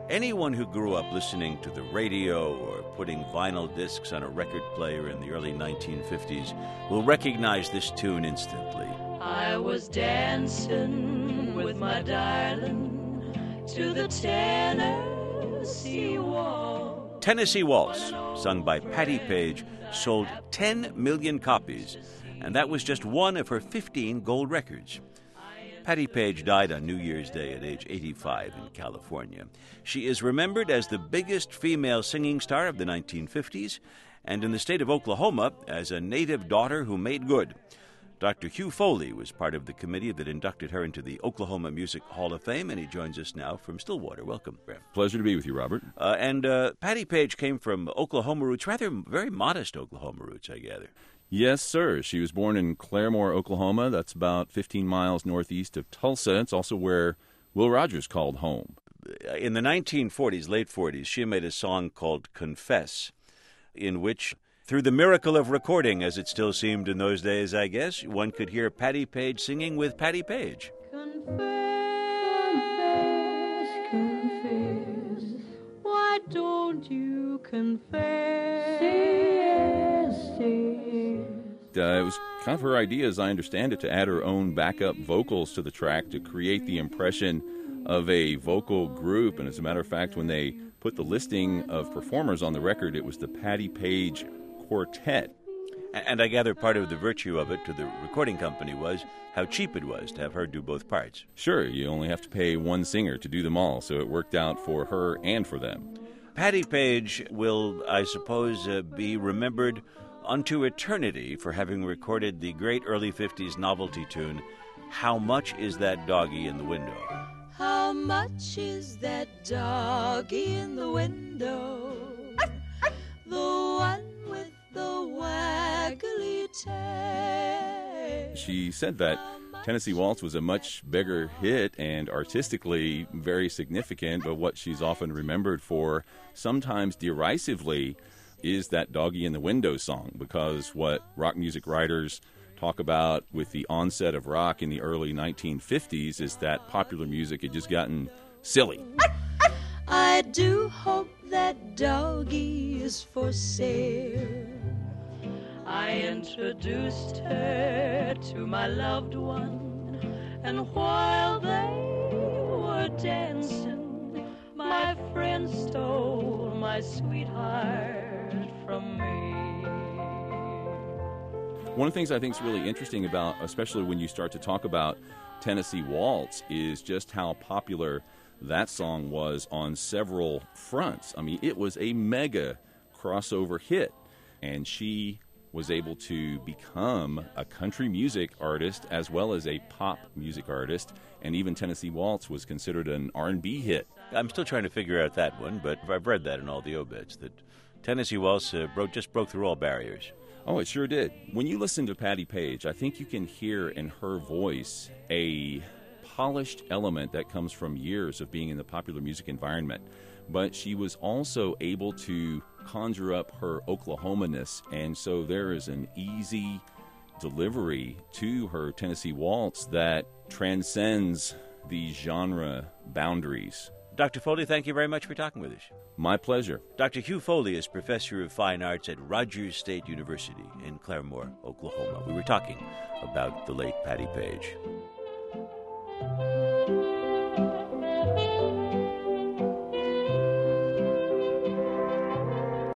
Anyone who grew up listening to the radio or putting vinyl discs on a record player in the early 1950s will recognize this tune instantly. I was dancing with my darling to the Tennessee Waltz. Tennessee Waltz, sung by Patti Page, sold 10 million copies, and that was just one of her 15 gold records. Patti Page died on New Year's Day at age 85 in California. She is remembered as the biggest female singing star of the 1950s, and in the state of Oklahoma as a native daughter who made good. Dr. Hugh Foley was part of the committee that inducted her into the Oklahoma Music Hall of Fame, and he joins us now from Stillwater. Welcome, Graham. Pleasure to be with you, Robert. And Patti Page came from Oklahoma roots, rather very modest Oklahoma roots, I gather. Yes, sir. She was born in Claremore, Oklahoma. That's about 15 miles northeast of Tulsa. It's also where Will Rogers called home. In the 1940s, late 40s, she made a song called Confess, in which, through the miracle of recording, as it still seemed in those days, I guess, one could hear Patti Page singing with Patti Page. Confess, confess, why don't you confess? It was kind of her idea, as I understand it, to add her own backup vocals to the track to create the impression of a vocal group. And as a matter of fact, when they put the listing of performers on the record, it was the Patti Page Quartet. And I gather part of the virtue of it to the recording company was how cheap it was to have her do both parts. Sure, you only have to pay one singer to do them all, so it worked out for her and for them. Patti Page will, I suppose, be remembered unto eternity for having recorded the great early 50s novelty tune, How Much Is That Doggy in the Window? How much is that doggy in the window? The one with the waggly tail. She said that Tennessee Waltz was a much bigger hit and artistically very significant, but what she's often remembered for, sometimes derisively, is that Doggy in the Window song, because what rock music writers talk about with the onset of rock in the early 1950s is that popular music had just gotten silly. I do hope that doggy is for sale. I introduced her to my loved one, and while they were dancing, my friend stole my sweetheart from me. One of the things I think is really interesting about, especially when you start to talk about Tennessee Waltz, is just how popular that song was on several fronts. I mean, it was a mega crossover hit, and she was able to become a country music artist as well as a pop music artist, and even Tennessee Waltz was considered an R&B hit. I'm still trying to figure out that one, but I've read that in all the obits, that Tennessee Waltz just broke through all barriers. Oh, it sure did. When you listen to Patti Page, I think you can hear in her voice a polished element that comes from years of being in the popular music environment. But she was also able to conjure up her Oklahomaness, and so there is an easy delivery to her Tennessee Waltz that transcends the genre boundaries. Dr. Foley, thank you very much for talking with us. My pleasure. Dr. Hugh Foley is Professor of Fine Arts at Rogers State University in Claremore, Oklahoma. We were talking about the late Patti Page.